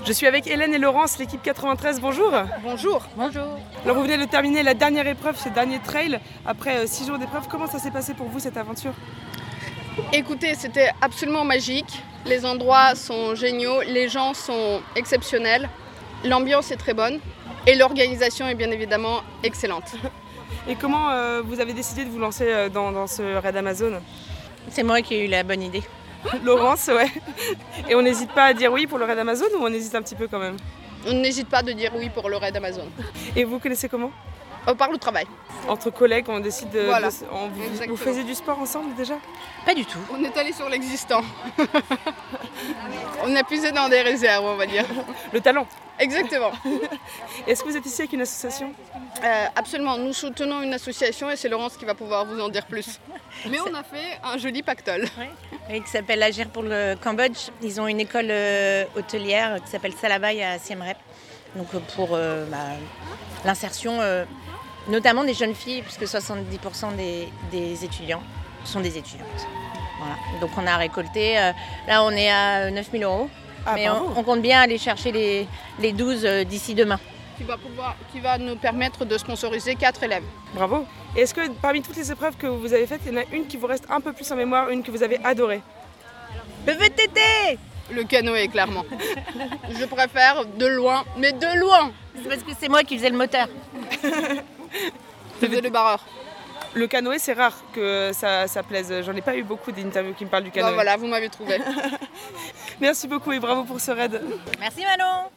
Je suis avec Hélène et Laurence, l'équipe 93, bonjour. Bonjour. Bonjour. Alors vous venez de terminer la dernière épreuve, ce dernier trail, après 6 jours d'épreuve. Comment ça s'est passé pour vous cette aventure ? Écoutez, c'était absolument magique. Les endroits sont géniaux, les gens sont exceptionnels, l'ambiance est très bonne et l'organisation est bien évidemment excellente. Et comment vous avez décidé de vous lancer dans ce raid Amazon ? C'est moi qui ai eu la bonne idée. Laurence, ouais. Et on n'hésite pas à dire oui pour le raid Amazon ou on hésite un petit peu quand même ? On n'hésite pas de dire oui pour le raid Amazon. Et vous connaissez comment ? Par le travail. Entre collègues, on décide de... Voilà. Vous faisiez du sport ensemble déjà ? Pas du tout. On est allé sur l'existant. On a puisé dans des réserves, on va dire. Le talent. Exactement. Est-ce que vous êtes ici avec une association ? Absolument, nous soutenons une association et c'est Laurence qui va pouvoir vous en dire plus. Mais on a fait un joli pactole. Oui, qui s'appelle Agir pour le Cambodge. Ils ont une école hôtelière qui s'appelle Salabai à Siem Reap. Donc pour l'insertion, notamment des jeunes filles, puisque 70% des étudiants sont des étudiantes. Voilà. Donc on a récolté, là on est à 9 000 €. Mais on compte bien aller chercher les 12 d'ici demain. Qui va nous permettre de sponsoriser 4 élèves. Bravo. Et est-ce que parmi toutes les épreuves que vous avez faites, il y en a une qui vous reste un peu plus en mémoire, une que vous avez adorée ? Le VTT. Le canoë, clairement. Je préfère de loin, mais de loin. C'est parce que c'est moi qui faisais le moteur. Je faisais le barreur. Le canoë, c'est rare que ça plaise. J'en ai pas eu beaucoup d'interviews qui me parlent du canoë. Voilà, vous m'avez trouvé. Merci beaucoup et bravo pour ce raid. Merci Manon.